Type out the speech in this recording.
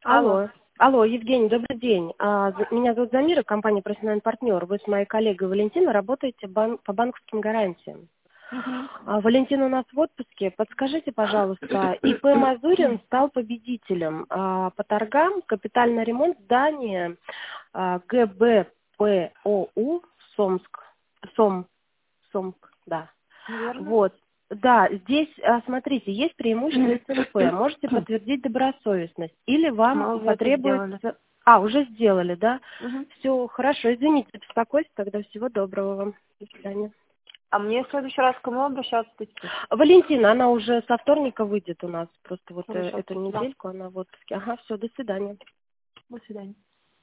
Алло. Алло, Евгений, добрый день. Меня зовут Замира, компания «Профессиональный партнер». Вы с моей коллегой Валентиной работаете по банковским гарантиям. Мгм. Валентина у нас в отпуске. Подскажите, пожалуйста, ИП Мазурин стал победителем по торгам «Капитальный ремонт здания ГБПОУ Сомск. Сомск, да. Верно? Вот. Да, здесь, смотрите, есть преимущество СНП. Можете подтвердить добросовестность. Или вам Мы уже это сделали. потребуется... Уже сделали, да? Мгм. Все, хорошо, извините за беспокойство, тогда всего доброго вам. До свидания. А мне в следующий раз к кому обращаться теперь? Валентина, она уже со вторника выйдет у нас. Просто вот Хорошо, эту да. недельку она в отпуске. Ага, все, до свидания. До свидания.